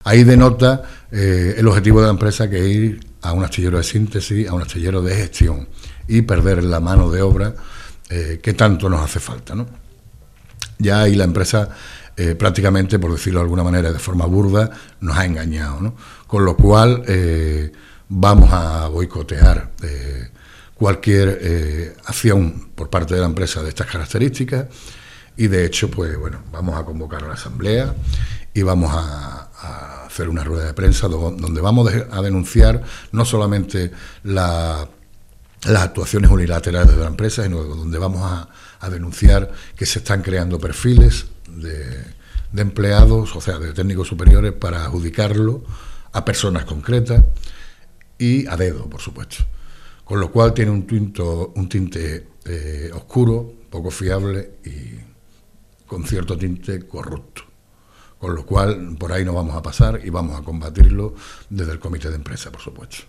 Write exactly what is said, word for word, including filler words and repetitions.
Ahí denota eh, el objetivo de la empresa, que es ir a un astillero de síntesis, a un astillero de gestión y perder la mano de obra eh, que tanto nos hace falta, ¿no? Ya ahí la empresa eh, prácticamente, por decirlo de alguna manera, de forma burda, nos ha engañado, ¿no? Con lo cual eh, vamos a boicotear eh, cualquier eh, acción por parte de la empresa de estas características y, de hecho, pues bueno, vamos a convocar a la asamblea y vamos a, a hacer una rueda de prensa donde vamos a denunciar no solamente la, las actuaciones unilaterales de la empresa, sino donde vamos a, a denunciar que se están creando perfiles de, de empleados, o sea, de técnicos superiores, para adjudicarlo a personas concretas y a dedo, por supuesto. Con lo cual tiene un, tinto, un tinte eh, oscuro, poco fiable y con cierto tinte corrupto. Con lo cual, por ahí no vamos a pasar y vamos a combatirlo desde el comité de empresa, por supuesto.